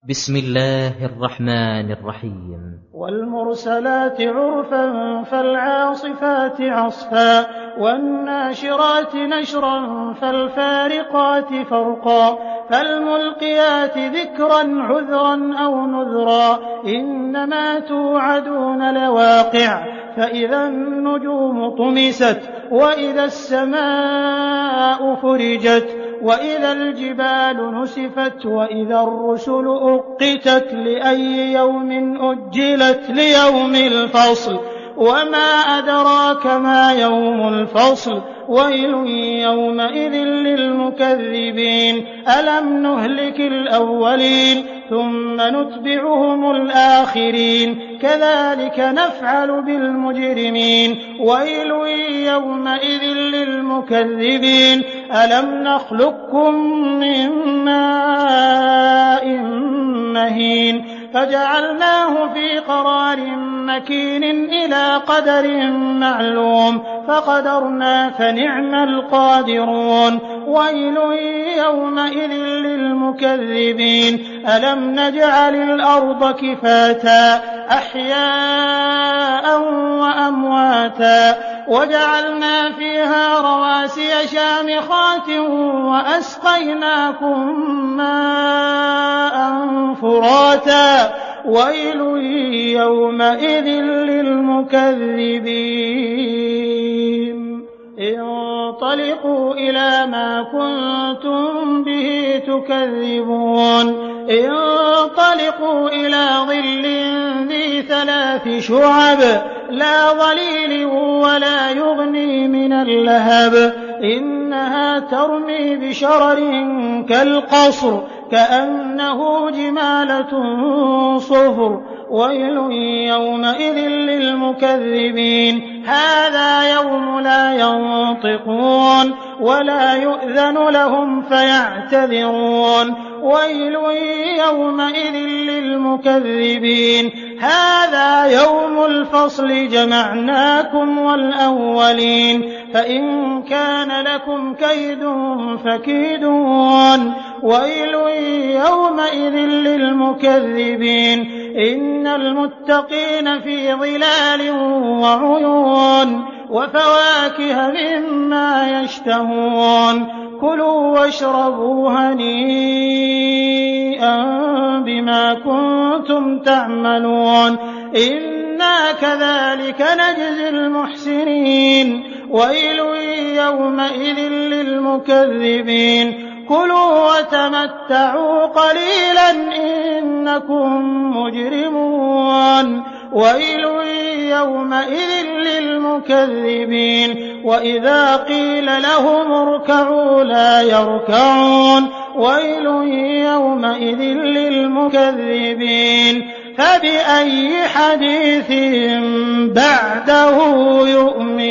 بسم الله الرحمن الرحيم. والمرسلات عرفا فالعاصفات عصفا والناشرات نشرا فالفارقات فرقا فالملقيات ذكرا عذرا أو نذرا إنما توعدون لواقع فإذا النجوم طمست وإذا السماء فرجت وإذا الجبال نسفت وإذا الرسل أقتت لأي يوم أجلت ليوم الفصل وما أدراك ما يوم الفصل ويل يومئذ للمكذبين ألم نهلك الأولين ثم نتبعهم الآخرين كذلك نفعل بالمجرمين ويل يومئذ للمكذبين ألم نخلقكم من ماء مهين فجعلناه في قرار مكين إلى قدر معلوم فقدرنا فنعم القادرون ويل يومئذ للمكذبين ألم نجعل الأرض كفاتا أحياء وأمواتا وجعلنا فيها رواسي شامخات وأسقيناكم ماء فراتا ويل يومئذ للمكذبين انطلقوا إلى ما كنتم به تكذبون انطلقوا إلى ظل ذي 3 شعب لا ظليل ولا يغني من اللهب إنها ترمي بشرر كالقصر كأنه جمالة صفر ويل يومئذ للمكذبين هذا يوم لا ينطقون ولا يؤذن لهم فيعتذرون ويل يومئذ للمكذبين هذا يوم الفصل جمعناكم والأولين فإن كان لكم كيد فكيدون ويل يومئذ للمكذبين إن المتقين في ظلال وعيون وفواكه مما يشتهون كلوا واشربوا هنيئا بما كنتم تعملون إنا كذلك نجزي المحسنين ويل يومئذ للمكذبين كلوا وتمتعوا قليلا إنكم مجرمون ويل يومئذ للمكذبين وإذا قيل لهم اركعوا لا يركعون ويل يومئذ للمكذبين فبأي حديث بعده يؤمنون